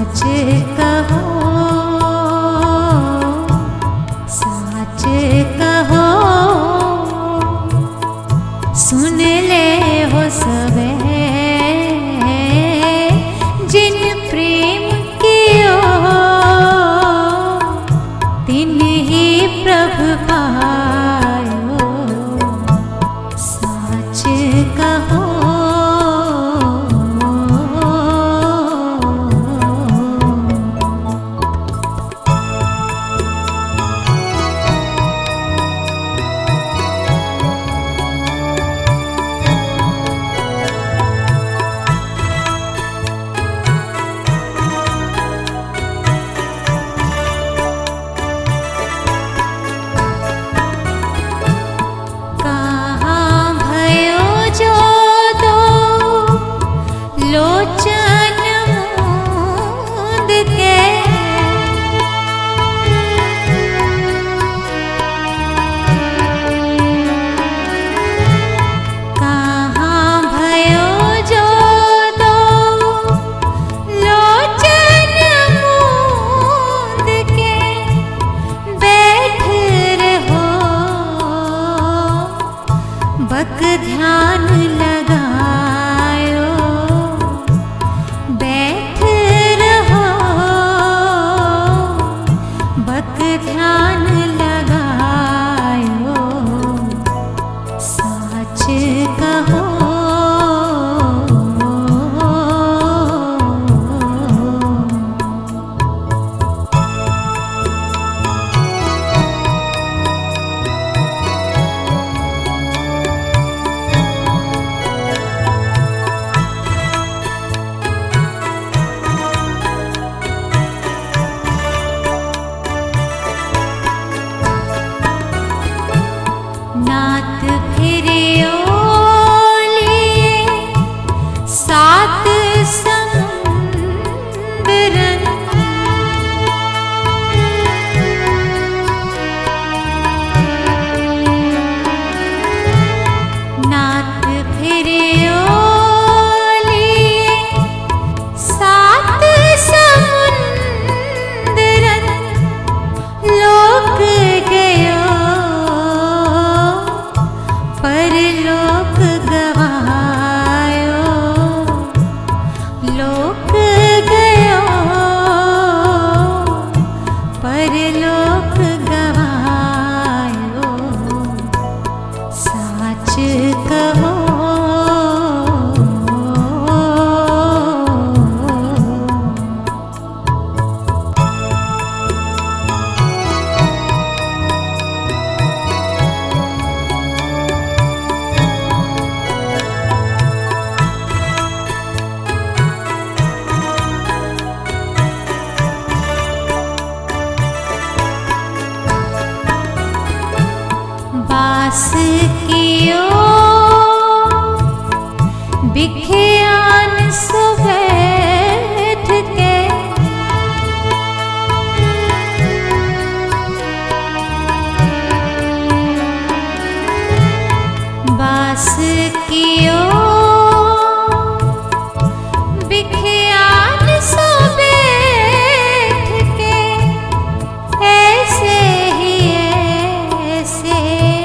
साच कहो, साच कहो, सुन ले हो सबे जिन प्रेम कियो, तिन ही प्रभु पायो। साच कहो, लोचन मूंद के कहाँ भयो जो दो लोचन मूंद के बैठ रहो, बक ध्यान लगायो, बैठ रहो, बक ध्यान लगायो। साच कहो, नाथ फिरियो लिए सात समुंदरन, नाथ फिरियो लिए सात समुंदरन, लोक गयो परलोक गवायो, लोक गयो परलोक गवायो। साच कहो, बास कियो बिखियान सो बैठ के, बास कियो बिखियान सो बैठ के, ऐसे ही ऐसे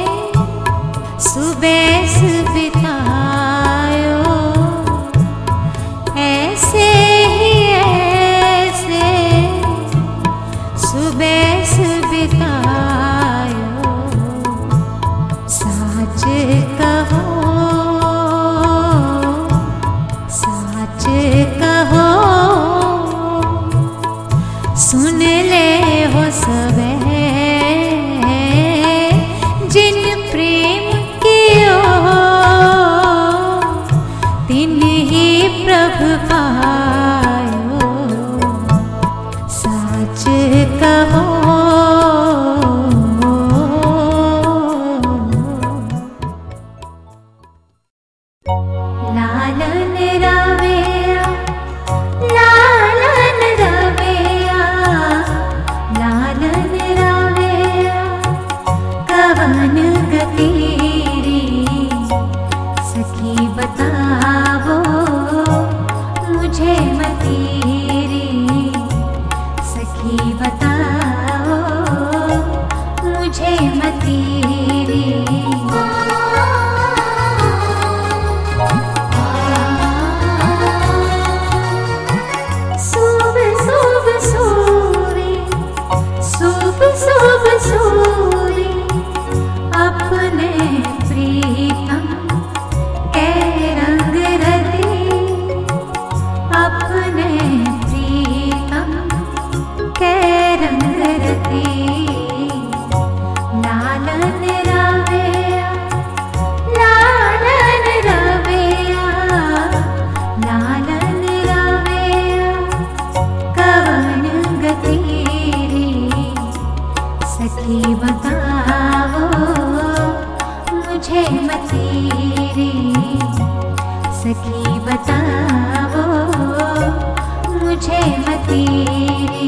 सुबह बितायो, ऐसे ही ऐसे सुबह बितायो। साच कहो, साच कहो, सुन ले हो सबे जिन प्रेम कियो, तिन ही प्रभु पायो। साच कहो, लालन रवेया, लालन रवेया, लालन रवेया, कवन गति सखी बतावो मुझे मतीरी। बताओ मुझे मतीरी।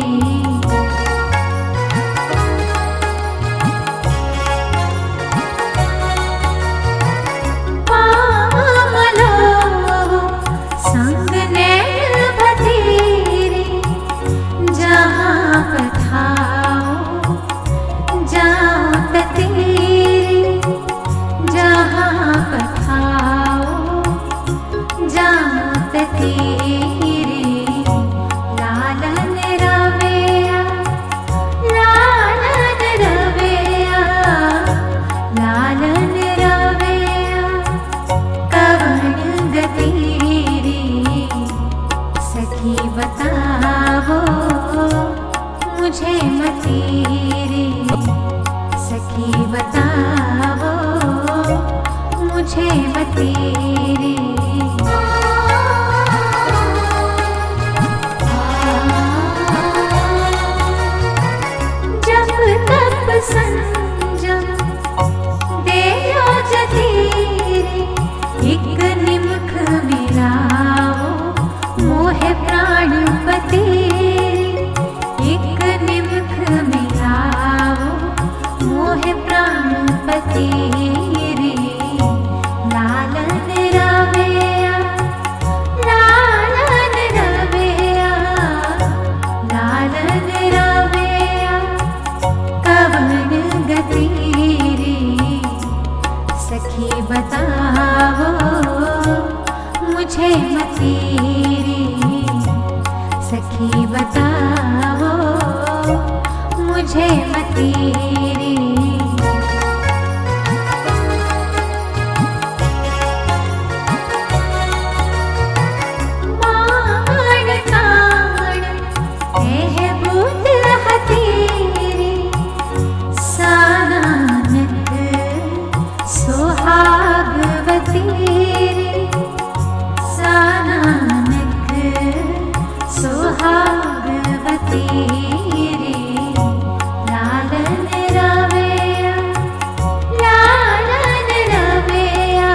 पामलो संग नैन भतीरी, जहाँ पठाओ जाओ ततीरी, जहाँ पठाओ जाओ ततीरी। लालन रवेया लालन रवेया लालन रवेया कवन गतीरी। सखी बताओ मुझे मतीरी, सखी बताओ मुझे मतीरी। जब तप संजम देयो जतीरी, एक निमुख मिलाओ मोहे प्राण पतीरी, एक निमुख मिलाओ मोहे प्राण पतीरी। लालन रवेया लालन रवेया लालन रवेया कवन गतीरी। सखी बताओ मुझे मतीरी, सखी बताओ मुझे मतीरी। मान ताण एह बूत हतीरी, सानानक सोहागवतीरी, सानानक सोहागवतीरी। लालन रवेया लालन रवेया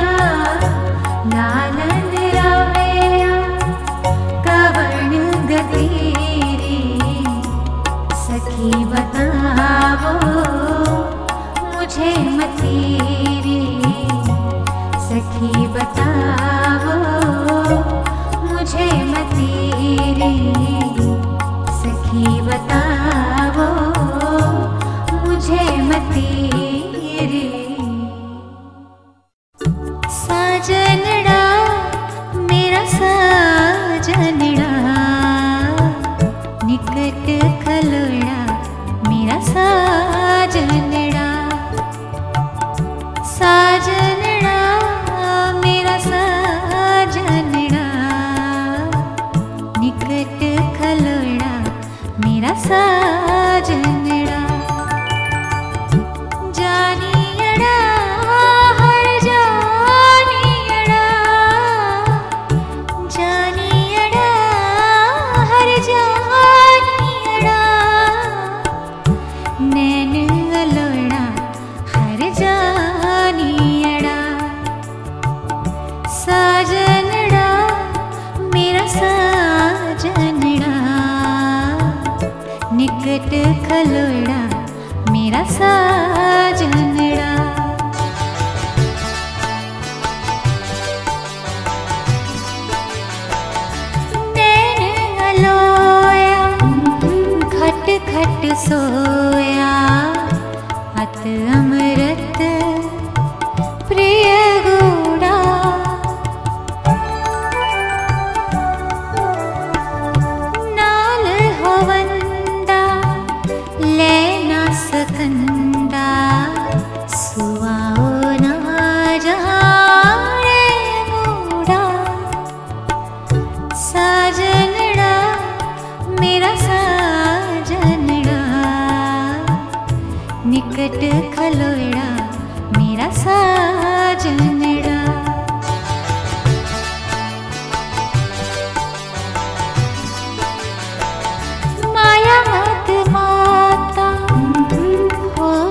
लालन रवेया कवन गतीरी। सखी बताओ मुझे मतीरी, सखी बताओ मुझे मतीरी, सखी बताओ मुझे मतीरी। साजनड़ा मेरा साजनड़ा, निकट खलोड़ा मेरा साजनड़ा, साजनड़ा मेरा साजनड़ा, निकट खलोड़ा मेरा साजनड़ा। जानियड़ा हर जानियड़ा, जानियड़ा हर जानियड़ा, नैन अलोड़ा हर जानियड़ा। साजनड़ा मेरा साजनड़ा, निकट खलोड़ा मेरा साजनड़ा। नैन अलोया खट खट सोया, अत अमृत प्रिय गूढ़ा। नाल होवंदा लेना सकंदा, सुआओ ना जाने मूढ़ा। साजनड़ा मेरा साजनड़ा, निकट खलोड़ा मेरा साजनड़ा। माया मत माता हो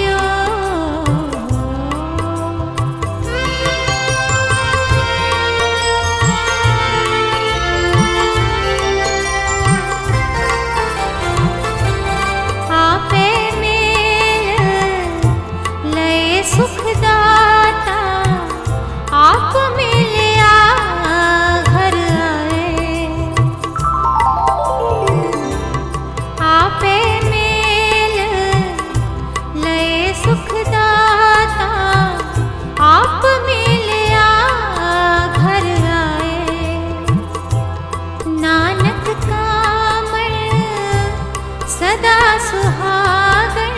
सुखदाता आप मिलिया घर आए, आपे मेल लय सुखदाता आप मिलिया घर आए। नानक कामण सदा सुहागण,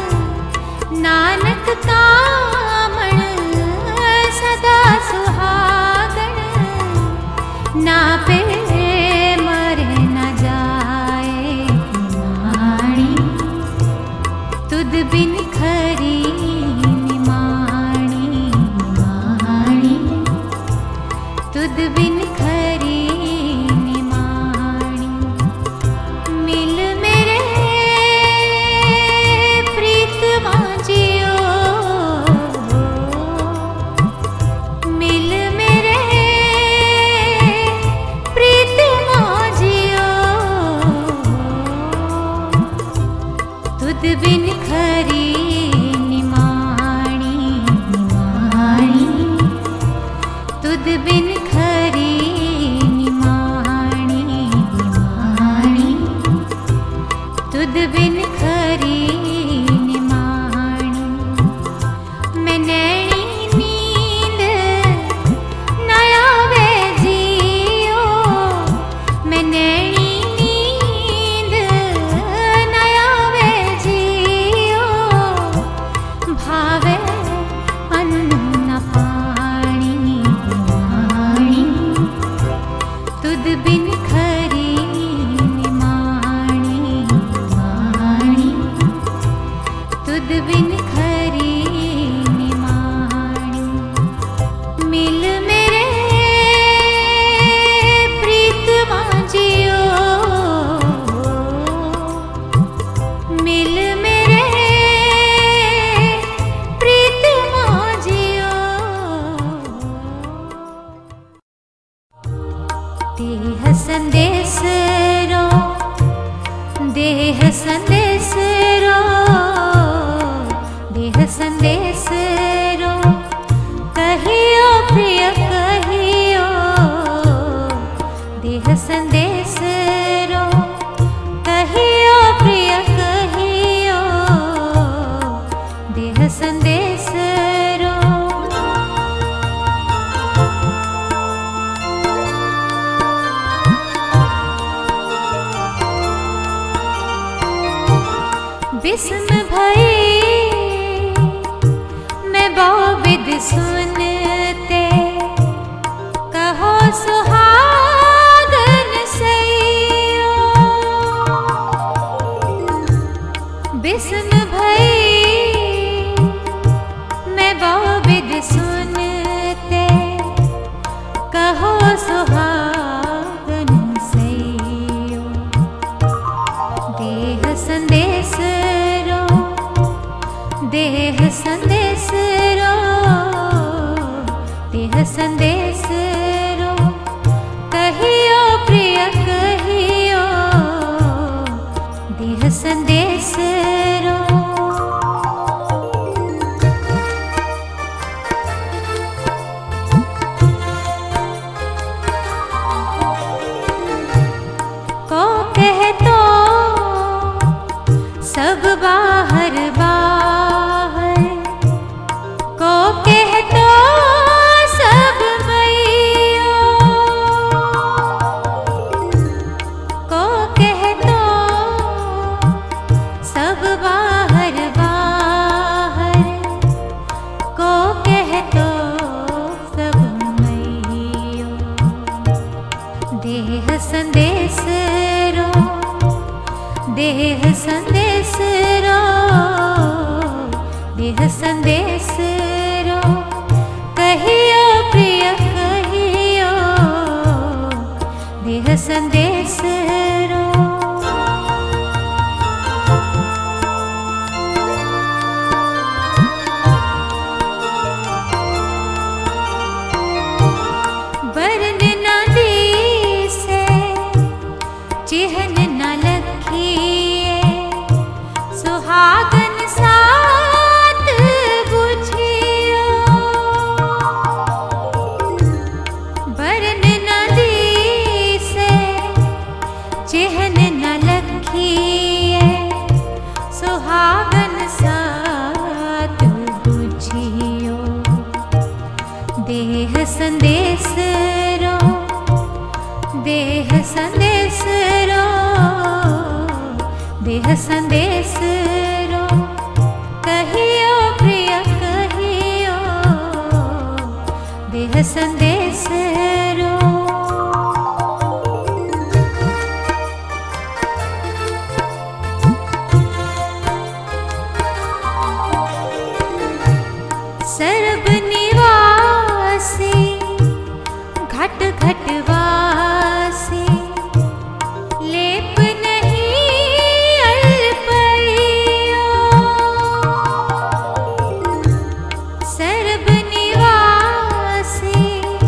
नानक कामण सदा सुहागण, ना पे मर न जाए निमाणी, तुद बिन खरी निमाणी, निमाणी तुद बिन खरी निमाणी। मिल मेरे प्रीत मांझियो, मिल मेरे प्रीत मांझियो। बिन खरी निमाणी निमाणी, तुद बिन खरी निमाणी निमाणी, तुद बिन खरी निमाणी। मैं नैनी नींद न आवे जियो, मैं नैनी नींद न आवे जियो, भावे अन्न न पानी निमाणी, तुद बिन खरी निमाणी निमाणी, तुद बिन खरी निमाणी। मिल मेरे प्रीतमा जियो, मिल मेरे प्रीतमा जियो। देह संदेश रो, देह संदेश रो, देह संदेश रो, कहियो प्रिय कहियो, देह संदेश रो, कहियो प्रिय कहियो, देह संदेश रो। बिस्म भई मैं बहुविध सुनते, कहो सुहागन सैयो। बिस्म भई मैं बहुविध सुनते, कहो सुहागन सैयो। देह संदेश रो, देह संदेश रो, देह संदेश रो, कहियो प्रिय कहियो, देह संदेश रो। को कह तो सब बाहर बाहर, को कह तो सब मैयो, को कह तो सब बाहर बाहर, को कह तो सब मैयो। देह संदेश रो, देह संदेश रो, देह संदेश रो, कहियो प्रिय कहियो, देह संदेश रो। बरन न दिसे, चिहन न लखिए, सुहागन साथ बुझियो। बरन न दिसे, चिहन न लखिए, सुहागन साथ बुझियो। देह संदेश रो, देह संदेश रो, देह संदेश रो, कहियो प्रिय कहियो, देह संदेश रो। सर्व निवासी घट घट वासी, लेप नहीं अल्पयो। सर्व निवासी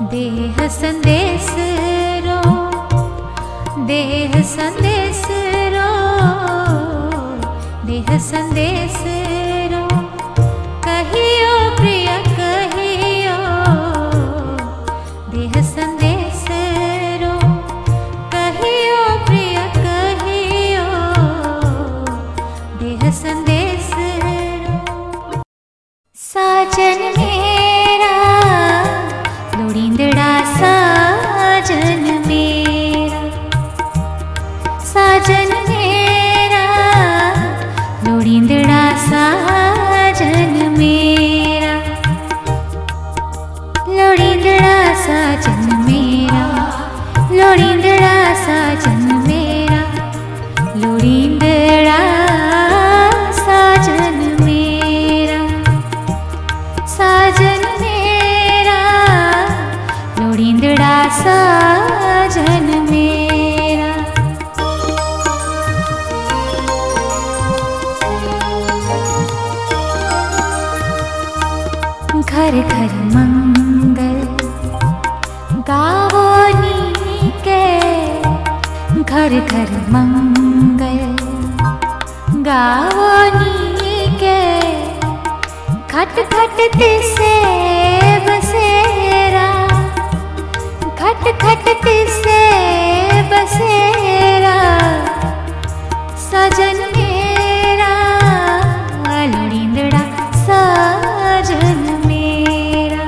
देह संदेश रो, देह संदेश रो, देह संदेश रो, कहियो प्रिय कहियो, देह संदेश रो, कहियो प्रिय कहियो, देह संदेश रो। साजन मेरा लोड़ींदड़ा साजन मेरा, साजन मेरा लोड़ींदड़ा साजन मेरा, लोड़ींदड़ा साजन मेरा, लोड़ींदड़ा साजन मेरा, लोड़ींदड़ा साजन मेरा, साजन मेरा लोड़ींदड़ा साजन मेरा। घर घर मंगल गावो नीके, घर घर मंगल गावो नीके, खट खट तिसे बसेरा, खट खट तिसे बसेरा, साजन मेरा लोड़ींदड़ा साजन मेरा।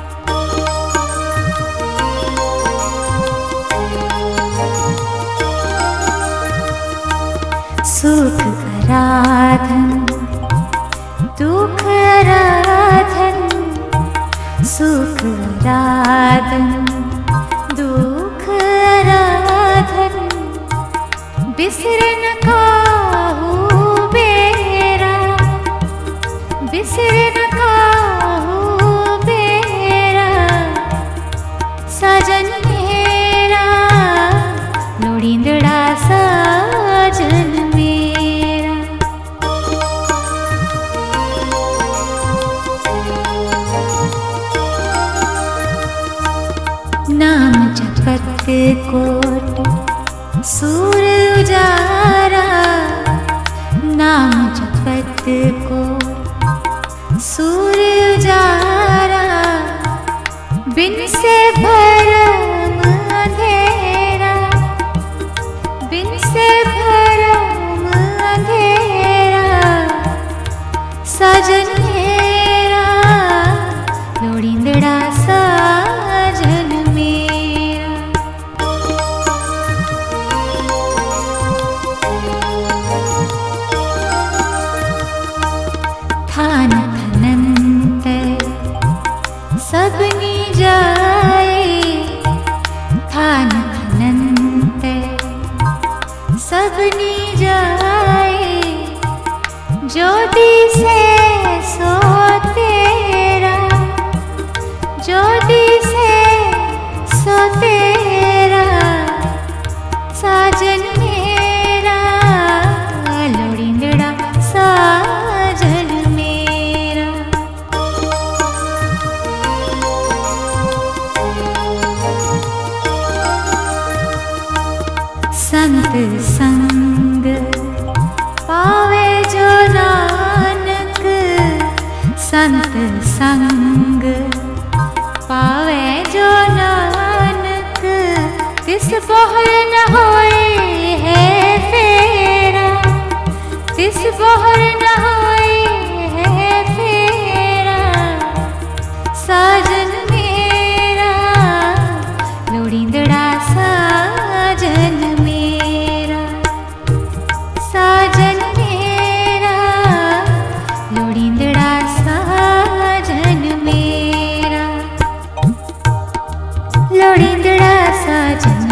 सुख आराधन दुख आराधन, सुख आराधन दुख आराधन, बिसर न काहू बेरा, बिसर न काहू बेरा, साजन मेरा लोड़ींदड़ा साजन मेरा। नाम जपत कोट सूर उजारा, नाम जपत कोट सूर उजारा, बिन से भरम अंधेरा, बिन से भरम अंधेरा, साजन मेरा लोड़ींदड़ा साजन मेरा। थान अनंत सबनी जाए, थान अनंत सबनी जाए, ज्योति से सो तेरा, ज्योति से सो तेरा, साजन मेरा लोड़ींदड़ा साजन मेरा। संत संग पावे जो नानक, संत संग पावे जो नानक, तिस बोहर न होए है फेरा, तिस बोहर न होए है फेरा, साजन मेरा लोड़ींदड़ा साजन मेरा, साजन मेरा लोड़ींदड़ा साजन मेरा, लोड़ींदड़ा साजन